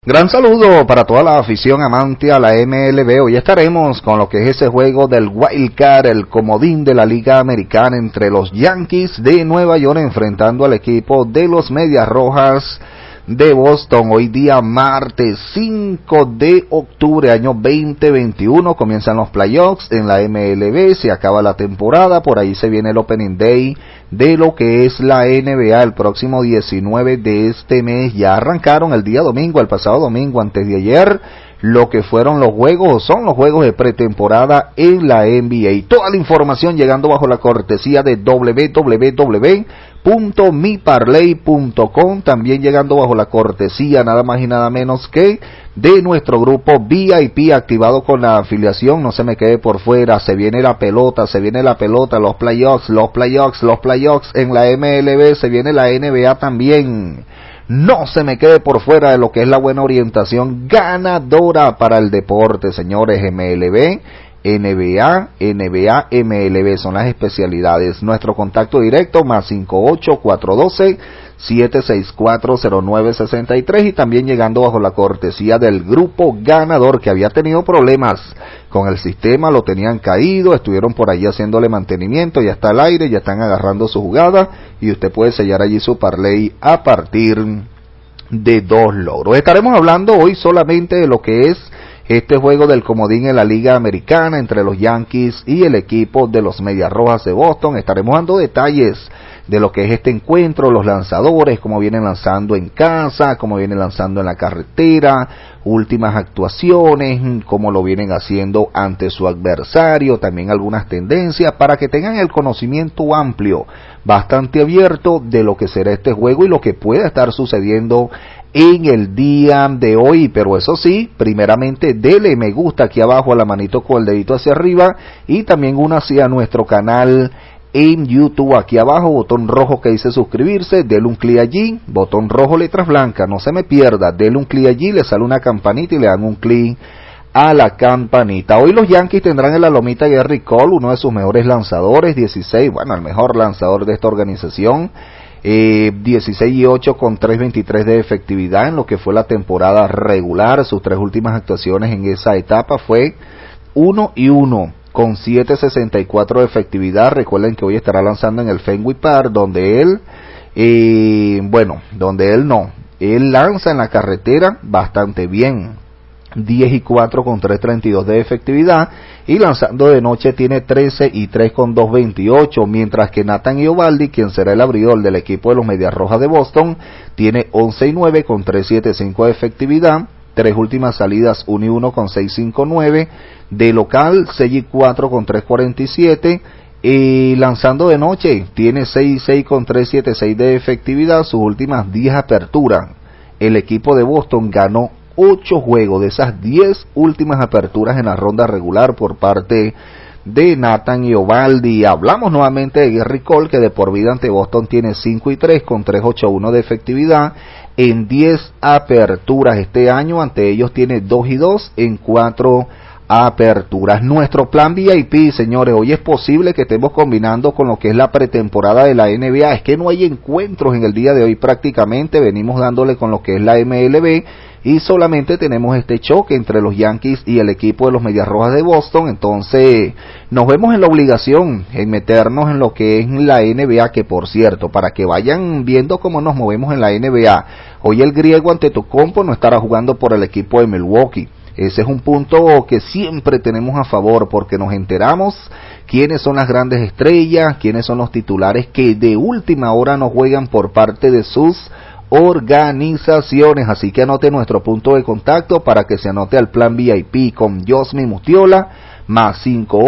Gran saludo para toda la afición amante a la MLB. Hoy estaremos con lo que es ese juego del Wild Card, el comodín de la Liga Americana entre los Yankees de Nueva York enfrentando al equipo de los Medias Rojas de Boston. Hoy día martes 5 de octubre año 2021 comienzan los playoffs en la MLB, se acaba la temporada, por ahí se viene el Opening Day de lo que es la NBA el próximo 19 de este mes. Ya arrancaron el día domingo, el pasado domingo, antes de ayer, lo que fueron los juegos, son los juegos de pretemporada en la NBA. Toda la información llegando bajo la cortesía de www.miparley.com, también llegando bajo la cortesía nada más y nada menos que de nuestro grupo VIP activado con la afiliación. No se me quede por fuera, se viene la pelota, los playoffs en la MLB, se viene la NBA también. No se me quede por fuera de lo que es la buena orientación ganadora para el deporte, señores. MLB, NBA, MLB son las especialidades. Nuestro contacto directo más 58412-7640963 y también llegando bajo la cortesía del grupo ganador que había tenido problemas con el sistema, lo tenían caído, estuvieron por allí haciéndole mantenimiento, ya está al aire, ya están agarrando su jugada y usted puede sellar allí su parlay a partir de 2 logros. Estaremos hablando hoy solamente de lo que es este juego del comodín en la Liga Americana entre los Yankees y el equipo de los Medias Rojas de Boston. Estaremos dando detalles de lo que es este encuentro, los lanzadores, cómo vienen lanzando en casa, cómo vienen lanzando en la carretera, últimas actuaciones, cómo lo vienen haciendo ante su adversario, también algunas tendencias para que tengan el conocimiento amplio, bastante abierto de lo que será este juego y lo que pueda estar sucediendo en el día de hoy. Pero eso sí, primeramente dele me gusta aquí abajo a la manito con el dedito hacia arriba y también únase a nuestro canal en YouTube, aquí abajo, botón rojo que dice suscribirse, dele un clic allí, botón rojo, letras blancas, no se me pierda, dele un clic allí, le sale una campanita y le dan un clic a la campanita. Hoy los Yankees tendrán en la lomita a Gerrit Cole, uno de sus mejores lanzadores, 16, bueno, el mejor lanzador de esta organización, 16-8 con 3.23 de efectividad en lo que fue la temporada regular. Sus 3 últimas actuaciones en esa etapa fue 1-1 con 7.64 de efectividad. Recuerden que hoy estará lanzando en el Fenway Park, donde él lanza en la carretera bastante bien, 10-4 con 3.32 de efectividad, y lanzando de noche tiene 13-3 con 2.28, mientras que Nathan Eovaldi, quien será el abridor del equipo de los Medias Rojas de Boston, tiene 11-9 con 3.75 de efectividad, 3 últimas salidas 1-1 con 6.59, de local 6-4 con 3.47, y lanzando de noche tiene 6-6 con 3.76 de efectividad. Sus últimas 10 aperturas, el equipo de Boston ganó 8 juegos de esas 10 últimas aperturas en la ronda regular por parte de Nathan Eovaldi. Hablamos nuevamente de Gerrit Cole, que de por vida ante Boston tiene 5-3 con 3.81 de efectividad en 10 aperturas este año. Ante ellos tiene 2-2 en 4 aperturas. Nuestro plan VIP, señores, hoy es posible que estemos combinando con lo que es la pretemporada de la NBA. Es que no hay encuentros en el día de hoy prácticamente, venimos dándole con lo que es la MLB y solamente tenemos este choque entre los Yankees y el equipo de los Medias Rojas de Boston. Entonces nos vemos en la obligación en meternos en lo que es la NBA, que por cierto, para que vayan viendo cómo nos movemos en la NBA, hoy el griego Antetokounmpo no estará jugando por el equipo de Milwaukee. Ese es un punto que siempre tenemos a favor, porque nos enteramos quiénes son las grandes estrellas, quiénes son los titulares que de última hora nos juegan por parte de sus organizaciones. Así que anote nuestro punto de contacto para que se anote al plan VIP con Josmi Mustiola, más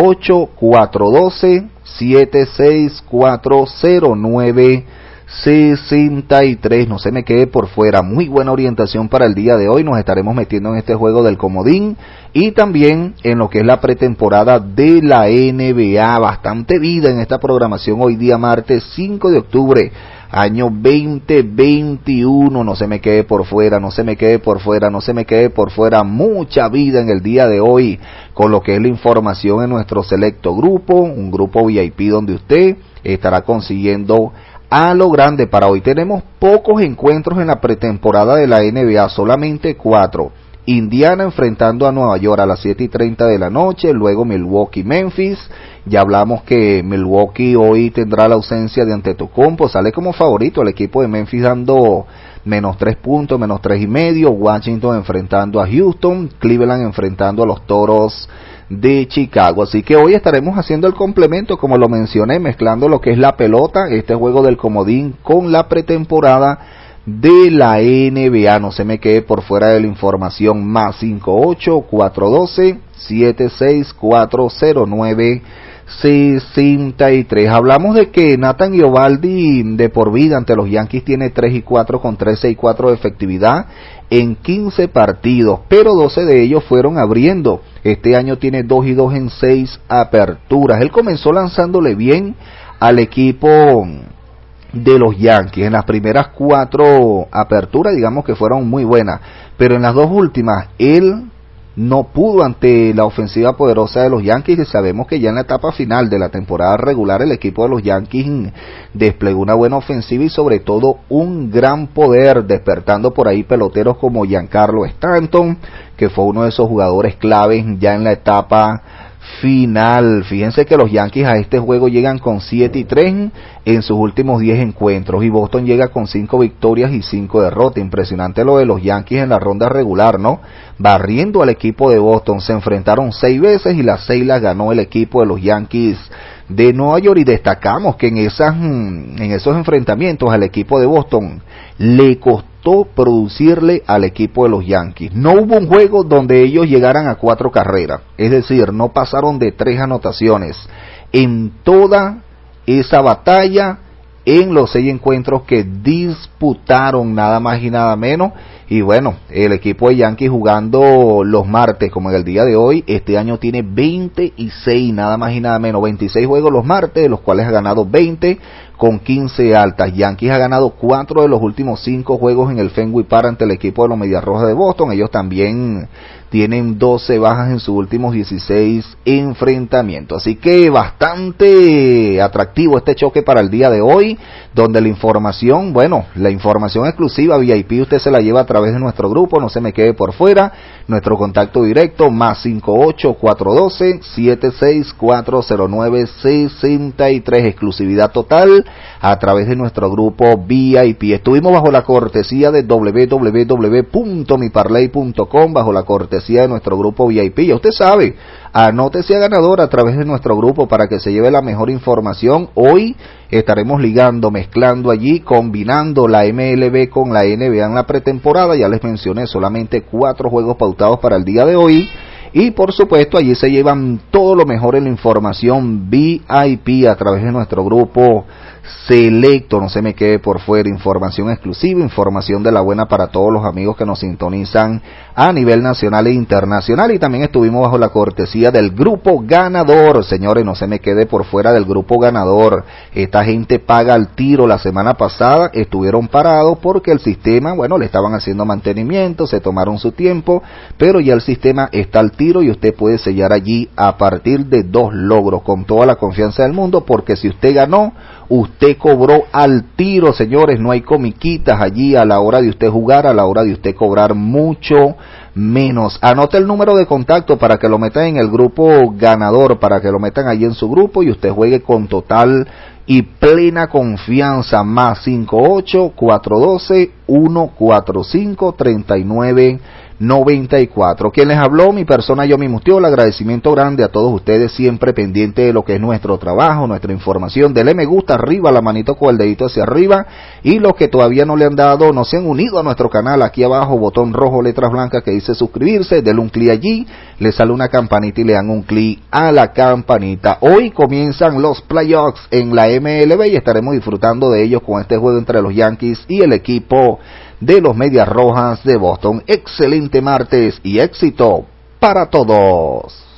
58412-7640963. No se me quede por fuera, muy buena orientación para el día de hoy. Nos estaremos metiendo en este juego del comodín y también en lo que es la pretemporada de la NBA. Bastante vida en esta programación hoy día martes 5 de octubre año 2021. No se me quede por fuera, no se me quede por fuera, no se me quede por fuera. Mucha vida en el día de hoy con lo que es la información en nuestro selecto grupo, un grupo VIP donde usted estará consiguiendo a lo grande. Para hoy tenemos pocos encuentros en la pretemporada de la NBA, solamente 4. Indiana enfrentando a Nueva York a las 7:30 de la noche, luego Milwaukee-Memphis. Ya hablamos que Milwaukee hoy tendrá la ausencia de Antetokounmpo, sale como favorito el equipo de Memphis dando -3 puntos, -3.5. Washington enfrentando a Houston, Cleveland enfrentando a los Toros de Chicago. Así que hoy estaremos haciendo el complemento, como lo mencioné, mezclando lo que es la pelota, este juego del comodín, con la pretemporada de la NBA. No se me quede por fuera de la información. Más 58-412-76409-63. Hablamos de que Nathan Eovaldi de por vida ante los Yankees tiene 3-4 con 13-4 de efectividad en 15 partidos, pero 12 de ellos fueron abriendo. Este año tiene 2-2 en 6 aperturas. Él comenzó lanzándole bien al equipo de los Yankees. En las primeras 4 aperturas, digamos que fueron muy buenas, pero en las 2 últimas, él no pudo ante la ofensiva poderosa de los Yankees, y sabemos que ya en la etapa final de la temporada regular el equipo de los Yankees desplegó una buena ofensiva y sobre todo un gran poder, despertando por ahí peloteros como Giancarlo Stanton, que fue uno de esos jugadores claves ya en la etapa final. Fíjense que los Yankees a este juego llegan con 7-3 en sus últimos 10 encuentros, y Boston llega con 5 victorias y 5 derrotas. Impresionante lo de los Yankees en la ronda regular, ¿no? Barriendo al equipo de Boston. Se enfrentaron 6 veces y las 6 las ganó el equipo de los Yankees de Nueva York, y destacamos que en esos enfrentamientos al equipo de Boston le costó producirle al equipo de los Yankees. No hubo un juego donde ellos llegaran a 4 carreras, es decir, no pasaron de 3 anotaciones en toda esa batalla, en los 6 encuentros que disputaron, nada más y nada menos. Y bueno, el equipo de Yankees jugando los martes, como en el día de hoy, este año tiene 26, nada más y nada menos, 26 juegos los martes, de los cuales ha ganado 20 con 15 altas. Yankees ha ganado 4 de los últimos 5 juegos en el Fenway Park ante el equipo de los Medias Rojas de Boston. Ellos también tienen 12 bajas en sus últimos 16 enfrentamientos. Así que bastante atractivo este choque para el día de hoy, donde la información, bueno, la información exclusiva VIP usted se la lleva a través de nuestro grupo, no se me quede por fuera. Nuestro contacto directo, más 58-412-76409-63, exclusividad total a través de nuestro grupo VIP. Estuvimos bajo la cortesía de www.miparley.com, bajo la cortesía de nuestro grupo VIP. Ya usted sabe, anótese a ganador a través de nuestro grupo para que se lleve la mejor información. Hoy estaremos ligando, mezclando allí, combinando la MLB con la NBA en la pretemporada. Ya les mencioné, solamente 4 juegos pautados para el día de hoy. Y por supuesto allí se llevan todo lo mejor en la información VIP a través de nuestro grupo selecto. No se me quede por fuera, información exclusiva, información de la buena para todos los amigos que nos sintonizan a nivel nacional e internacional. Y también estuvimos bajo la cortesía del grupo ganador. Señores, no se me quede por fuera del grupo ganador. Esta gente paga al tiro. La semana pasada estuvieron parados porque el sistema, bueno, le estaban haciendo mantenimiento, se tomaron su tiempo, pero ya el sistema está al tiro y usted puede sellar allí a partir de 2 logros con toda la confianza del mundo, porque si usted ganó, usted cobró al tiro, señores. No hay comiquitas allí a la hora de usted jugar, a la hora de usted cobrar, mucho menos. Anote el número de contacto para que lo metan en el grupo ganador, para que lo metan allí en su grupo y usted juegue con total y plena confianza. Más 58-412-145-3994. Quien les habló, mi persona Yomi Mustiola. Agradecimiento grande a todos ustedes, siempre pendiente de lo que es nuestro trabajo, nuestra información. Dele me gusta arriba, la manito con el dedito hacia arriba, y los que todavía no le han dado, no se han unido a nuestro canal, aquí abajo, botón rojo, letras blancas que dice suscribirse, denle un clic allí, le sale una campanita y le dan un clic a la campanita. Hoy comienzan los playoffs en la MLB y estaremos disfrutando de ellos con este juego entre los Yankees y el equipo de los Medias Rojas de Boston. Excelente martes y éxito para todos.